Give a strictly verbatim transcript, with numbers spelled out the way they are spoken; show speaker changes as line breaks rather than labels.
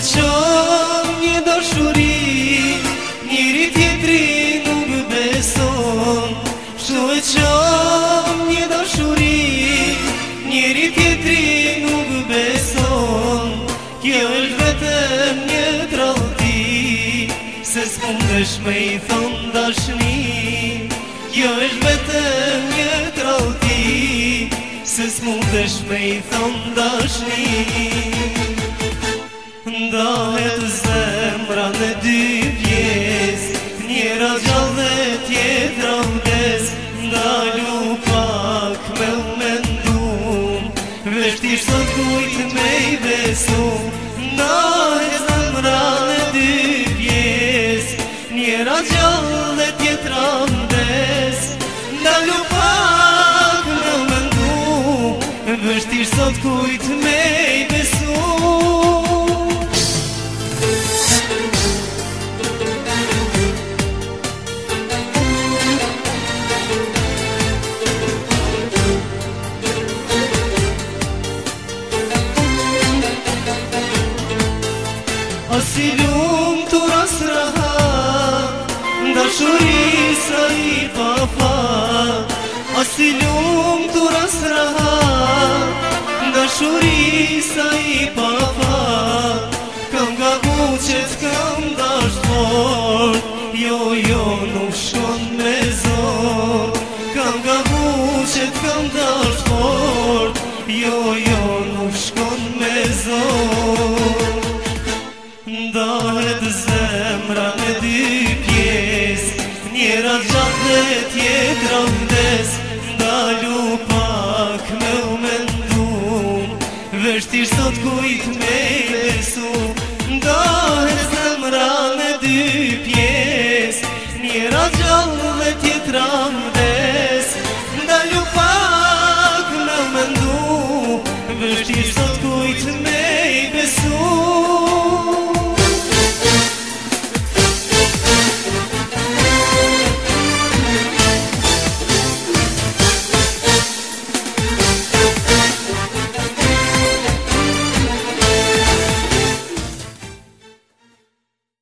qom një dashuri, njëri tjetri nuk beson. Shtu e qom një dashuri, njëri tjetri nuk beson. Kjo është vetëm një tradhti, se s'mundesh me i thon dashni. Kjo është vetëm një tradhti, se s'mundesh me i thon dashni. Ndahet zemra në dy pjesë, njëra gjallë dhe tjetra vdes. Ndalu pak me u mendum, vështisht sot kujt me i besu. Ndahet zemra në dy pjesë, njëra gjallë dhe tjetra vdes. Ndalu pak me u mendum, vështisht sot kujt me i besu. Si lumë të ras rahat, dashuri sa i pa fat. A si lumë të ras rahat, dashuri sa i pa fat. Kam gabu që t'kam dash fort, jo jo nuk shkon me zor. Kam gabu që t'kam dash fort, jo jo nuk shkon me zor. Ndahet zemra në dy pjesë, njëra gjatë dhe tjetra vdes. Ndalu pak me u mendum, vështisht sot kujt me